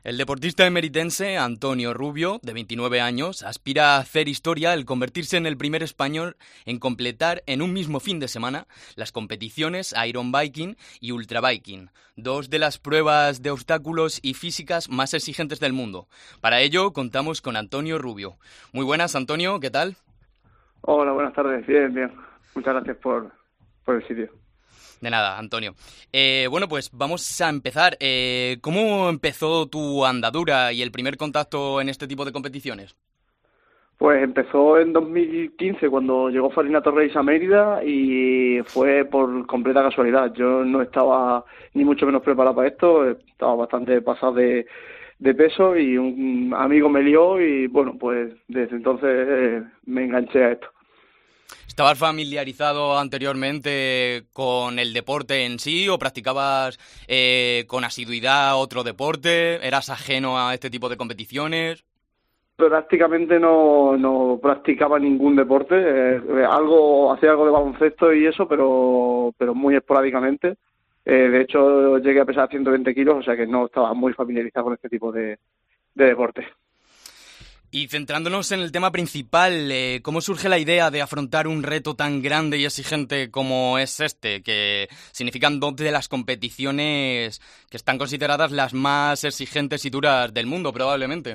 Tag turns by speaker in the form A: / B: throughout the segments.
A: El deportista emeritense Antonio Rubio, de 29 años, aspira a hacer historia al convertirse en el primer español en completar en un mismo fin de semana las competiciones Iron Biking y Ultra Biking, dos de las pruebas de obstáculos y físicas más exigentes del mundo. Para ello contamos con Antonio Rubio. Muy buenas, Antonio, ¿qué tal?
B: Hola, buenas tardes. Bien, bien. Muchas gracias por el sitio.
A: De nada, Antonio. Bueno, pues vamos a empezar. ¿Cómo empezó tu andadura y el primer contacto en este tipo de competiciones?
B: Pues empezó en 2015 cuando llegó Farina Torres a Mérida y fue por completa casualidad. Yo no estaba ni mucho menos preparado para esto, estaba bastante pasado de peso y un amigo me lió y bueno, pues desde entonces me enganché a esto.
A: ¿Estabas familiarizado anteriormente con el deporte en sí o practicabas con asiduidad otro deporte? ¿Eras ajeno a este tipo de competiciones?
B: Prácticamente no practicaba ningún deporte, hacía algo de baloncesto y eso, pero muy esporádicamente. De hecho, llegué a pesar 120 kilos, o sea que no estaba muy familiarizado con este tipo de deporte.
A: Y centrándonos en el tema principal, ¿cómo surge la idea de afrontar un reto tan grande y exigente como es este, que significan dos de las competiciones que están consideradas las más exigentes y duras del mundo, probablemente?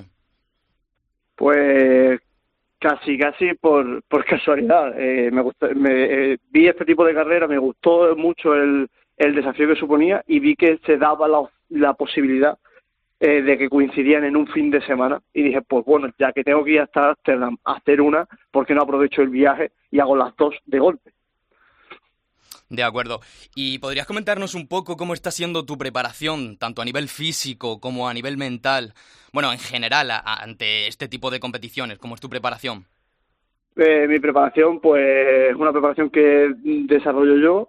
B: Pues casi por casualidad. Vi este tipo de carrera, me gustó mucho el desafío que suponía y vi que se daba la posibilidad de que coincidían en un fin de semana y dije, pues bueno, ya que tengo que ir hasta Ámsterdam a hacer una, ¿por qué no aprovecho el viaje y hago las dos de golpe?
A: De acuerdo. ¿Y podrías comentarnos un poco cómo está siendo tu preparación, tanto a nivel físico como a nivel mental? Bueno, en general, ante este tipo de competiciones, ¿cómo es tu preparación?
B: Mi preparación, pues es una preparación que desarrollo yo.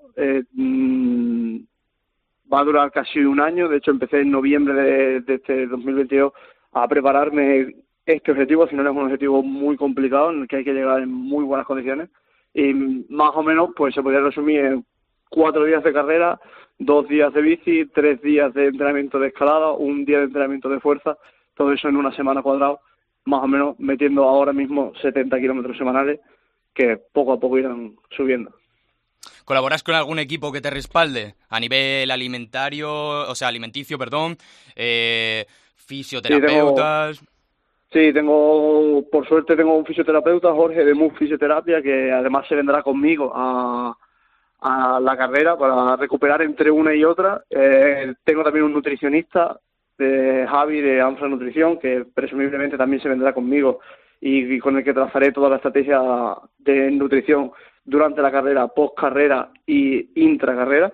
B: Va a durar casi un año. De hecho, empecé en noviembre de este 2022 a prepararme este objetivo. Al final es un objetivo muy complicado en el que hay que llegar en muy buenas condiciones. Y más o menos, pues se podría resumir en 4 días de carrera, 2 días de bici, 3 días de entrenamiento de escalada, un día de entrenamiento de fuerza. Todo eso en una semana cuadrada, más o menos metiendo ahora mismo 70 kilómetros semanales que poco a poco irán subiendo.
A: ¿Colaboras con algún equipo que te respalde a nivel alimentario, o sea, alimenticio, perdón, eh,
B: Sí, tengo
A: fisioterapeutas?
B: Sí, por suerte tengo un fisioterapeuta, Jorge de MUF Fisioterapia, que además se vendrá conmigo a la carrera para recuperar entre una y otra. Tengo también un nutricionista, Javi de AMFRA Nutrición, que presumiblemente también se vendrá conmigo y con el que trazaré toda la estrategia de nutrición durante la carrera, post carrera y intracarrera.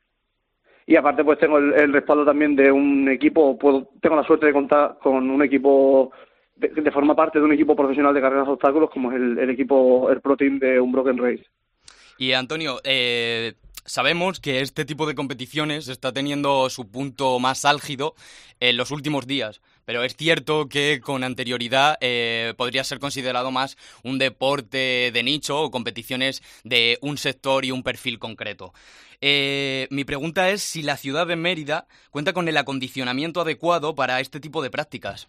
B: Y aparte pues tengo el respaldo también de un equipo, tengo la suerte de contar con un equipo, de formar parte de un equipo profesional de carreras de obstáculos como es el equipo, el Pro Team de Unbroken Race.
A: Y Antonio, sabemos que este tipo de competiciones está teniendo su punto más álgido en los últimos días, pero es cierto que con anterioridad podría ser considerado más un deporte de nicho o competiciones de un sector y un perfil concreto. Mi pregunta es si la ciudad de Mérida cuenta con el acondicionamiento adecuado para este tipo de prácticas.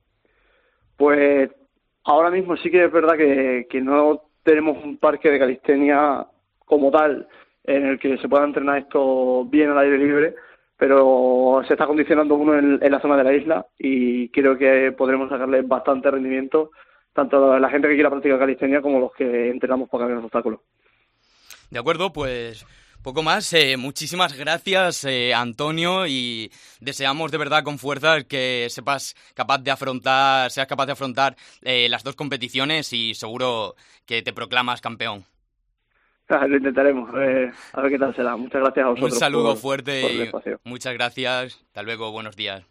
B: Pues ahora mismo sí que es verdad que no tenemos un parque de calistenia como tal en el que se pueda entrenar esto bien al aire libre, pero se está condicionando uno en la zona de la isla y creo que podremos sacarle bastante rendimiento tanto a la gente que quiera practicar calistenia como los que entrenamos para cargar los obstáculos.
A: De acuerdo, pues poco más. Muchísimas gracias, Antonio, y deseamos de verdad con fuerza que seas capaz de afrontar las dos competiciones y seguro que te proclamas campeón.
B: Lo intentaremos, a ver qué tal será. Muchas gracias a
A: Un
B: vosotros
A: saludo fuerte
B: por el
A: y
B: espacio.
A: muchas gracias. Hasta luego, buenos días.